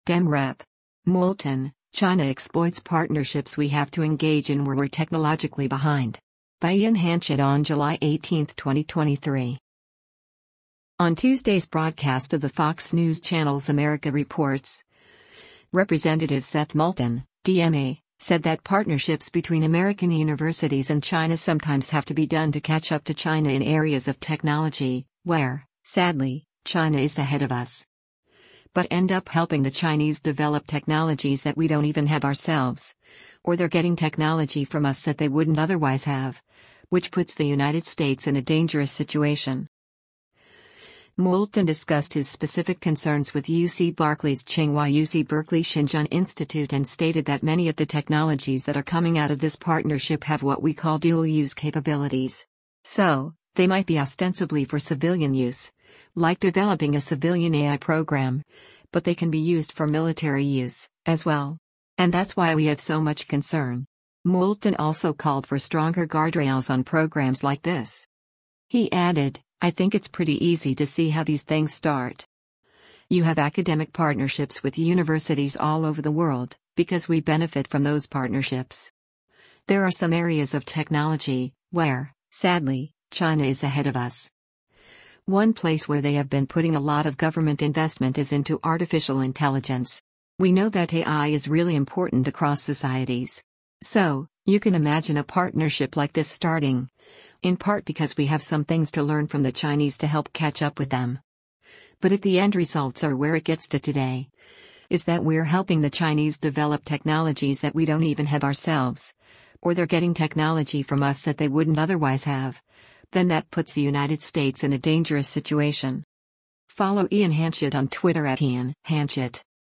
Demrep. Moulton, China exploits partnerships we have to engage in where we're technologically behind. By Ian Hanchett on July 18, 2023. On Tuesday's broadcast of the Fox News Channel's America Reports, Representative Seth Moulton, DMA, said that partnerships between American universities and China sometimes have to be done to catch up to China in areas of technology, where, sadly, China is ahead of us. But end up helping the Chinese develop technologies that we don't even have ourselves. Or they're getting technology from us that they wouldn't otherwise have, which puts the United States in a dangerous situation. Moulton discussed his specific concerns with UC Berkeley's Tsinghua UC Berkeley Xinjiang Institute and stated that many of the technologies that are coming out of this partnership have what we call dual-use capabilities. So, they might be ostensibly for civilian use, like developing a civilian AI program, but they can be used for military use, as well. And that's why we have so much concern. Moulton also called for stronger guardrails on programs like this. He added, I think it's pretty easy to see how these things start. You have academic partnerships with universities all over the world, because we benefit from those partnerships. There are some areas of technology where, sadly, China is ahead of us. One place where they have been putting a lot of government investment is into artificial intelligence. We know that AI is really important across societies. So, you can imagine a partnership like this starting, in part because we have some things to learn from the Chinese to help catch up with them. But if the end results are where it gets to today, is that we're helping the Chinese develop technologies that we don't even have ourselves, or they're getting technology from us that they wouldn't otherwise have, then that puts the United States in a dangerous situation. Follow Ian Hanchett on Twitter @IanHanchett.